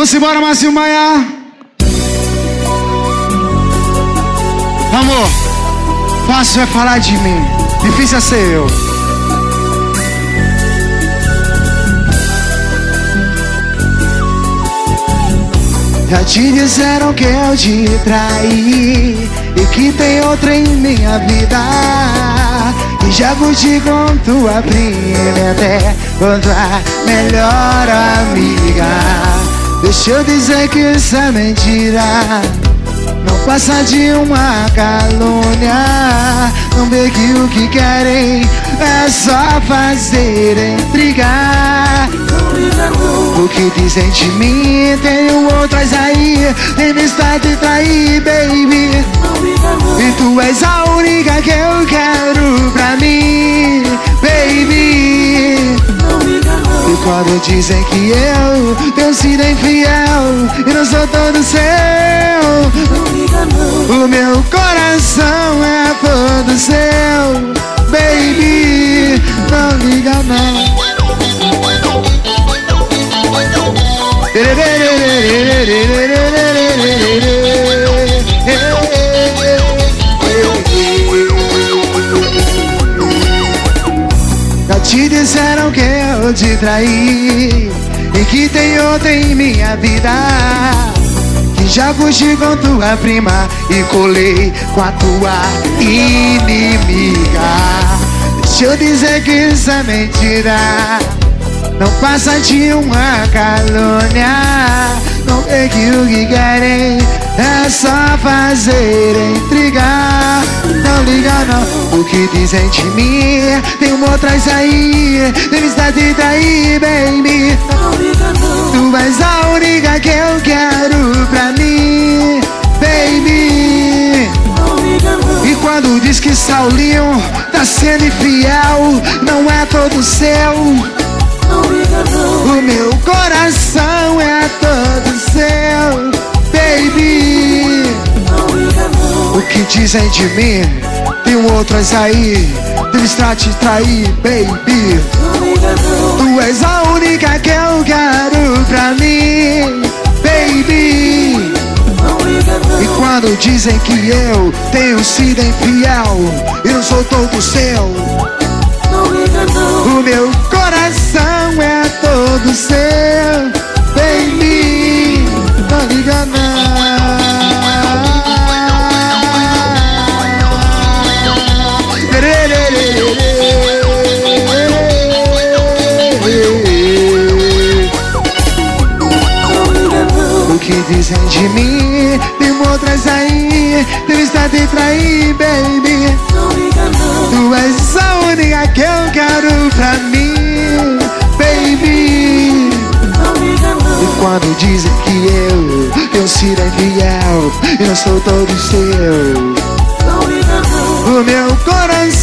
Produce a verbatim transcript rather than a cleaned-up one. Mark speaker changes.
Speaker 1: Vamos embora, Márcio Maia. Amor, fácil é falar de mim, difícil é ser eu. Já te disseram que eu te traí e que tem outra em minha vida, e já curti com tua prima até com tua melhor amiga. Deixa eu dizer que isso é mentira, não passa de uma calúnia. Não vê que o que querem é só fazer intrigar. O que dizem de mim, tenho outras aí, tem lista de trair, baby. E tu és a única que eu quero pra mim, baby. E quando dizem que eu tenho sido infiel e não sou todo seu, o meu coração é todo seu, baby. Não liga não. Já te disseram que eu te traí e que tem outra em minha vida, que já fugi com tua prima e colei com a tua inimiga. Deixa eu dizer que isso é mentira, não passa de uma calúnia. Não vê que o que querem é só fazer intrigar. Não liga não, o que dizem de mim, tem uma outras aí, tem lista de trair, baby. Não liga não, tu és a única que eu quero pra mim, baby. Não liga não. E quando diz que Saulinho tá sendo infiel, não é todo seu, o meu coração é todo seu, baby. O que dizem de mim, tem outras aí, eles tratam de trair, baby. Tu és a única que eu quero pra mim, baby. E quando dizem que eu tenho sido infiel e não sou todo seu, o meu coração é todo seu, baby. Não liga não. O que dizem de mim, tem outras aí, tem lista de trair, baby. Tu és a única que eu quero pra mim, baby. E quando dizem que eu tenho sido infiel e não sou todo seu, o meu coração